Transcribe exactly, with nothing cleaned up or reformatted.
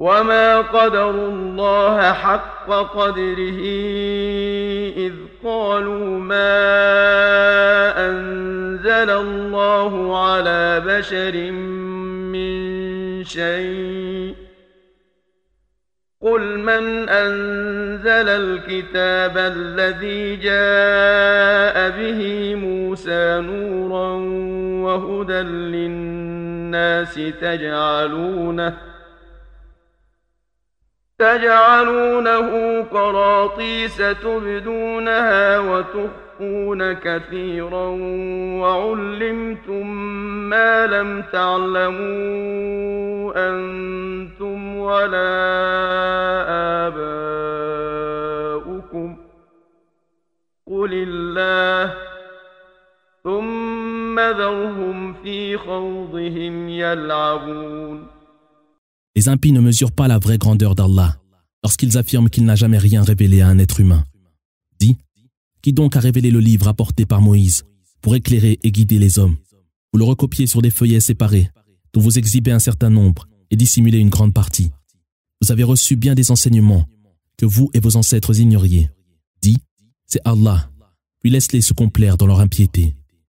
وما قدروا الله حق قدره إذ قالوا ما أنزل الله على بشر من شيء قل من أنزل الكتاب الذي جاء به موسى نورا وهدى للناس تجعلونه تجعلونه قراطيس تبدونها وتخفون كثيرا وعلمتم ما لم تعلموا أنتم ولا آباؤكم قل الله ثم ذرهم في خوضهم يلعبون. Les impies ne mesurent pas la vraie grandeur d'Allah lorsqu'ils affirment qu'il n'a jamais rien révélé à un être humain. Dis, qui donc a révélé le livre apporté par Moïse pour éclairer et guider les hommes? Vous le recopiez sur des feuillets séparés, dont vous exhibez un certain nombre et dissimulez une grande partie. Vous avez reçu bien des enseignements que vous et vos ancêtres ignoriez. Dis, c'est Allah, puis laisse-les se complaire dans leur impiété.